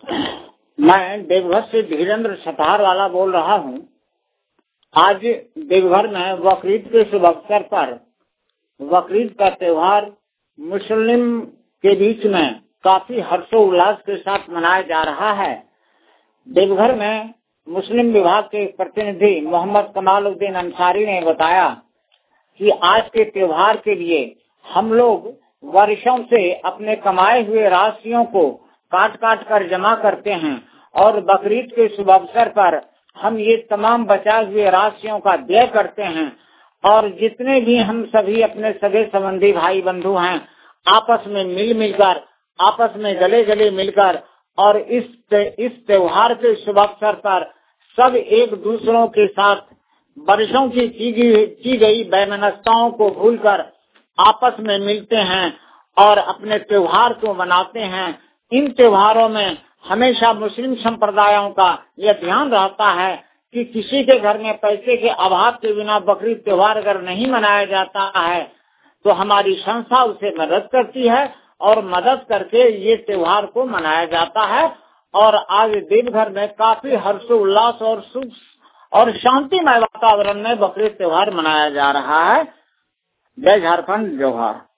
मैं देवघर से धीरेन्द्र सतार वाला बोल रहा हूँ। आज देवघर में बकरीद के शुभ अवसर पर बकरीद का त्योहार मुस्लिम के बीच में काफी हर्षोल्लास के साथ मनाया जा रहा है। देवघर में मुस्लिम विभाग के प्रतिनिधि मोहम्मद कमालुद्दीन अंसारी ने बताया कि आज के त्योहार के लिए हम लोग वर्षों से अपने कमाए हुए राशियों को काट काट कर जमा करते हैं और बकरीद के शुभ अवसर पर हम ये तमाम बचाए हुए राशियों का व्यय करते हैं और जितने भी हम सभी अपने सगे संबंधी भाई बंधु हैं आपस में मिलकर आपस में गले गले मिलकर और इस त्योहार के शुभ अवसर पर सब एक दूसरों के साथ वर्षों की गई वैमनस्यताओं को भूलकर आपस में मिलते हैं और अपने त्योहार को मनाते हैं। इन त्योहारों में हमेशा मुस्लिम संप्रदायों का यह ध्यान रहता है कि किसी के घर में पैसे के अभाव के बिना बकरीद त्योहार अगर नहीं मनाया जाता है तो हमारी संस्था उसे मदद करती है और मदद करके ये त्योहार को मनाया जाता है। और आज देवघर में काफी हर्षोल्लास और सुख और शांतिमय वातावरण में बकरीद त्योहार मनाया जा रहा है। जय झारखंड, जोहार।